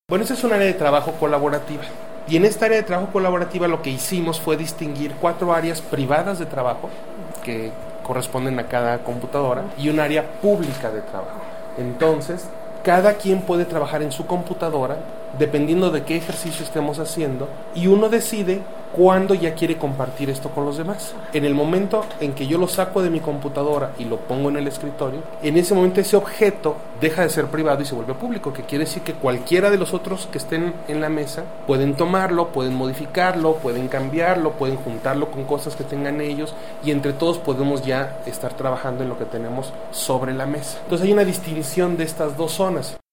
Bueno, esa es un área de trabajo colaborativa. Y en esta área de trabajo colaborativa lo que hicimos fue distinguir 4 áreas privadas de trabajo que corresponden a cada computadora y un área pública de trabajo. Entonces, cada quien puede trabajar en su computadora dependiendo de qué ejercicio estemos haciendo y uno decide cuándo ya quiere compartir esto con los demás. En el momento en que yo lo saco de mi computadora y lo pongo en el escritorio, en ese momento ese objeto deja de ser privado y se vuelve público, que quiere decir que cualquiera de los otros que estén en la mesa pueden tomarlo, pueden modificarlo, pueden cambiarlo, pueden juntarlo con cosas que tengan ellos y entre todos podemos ya estar trabajando en lo que tenemos sobre la mesa. Entonces hay una distinción de estas dos zonas.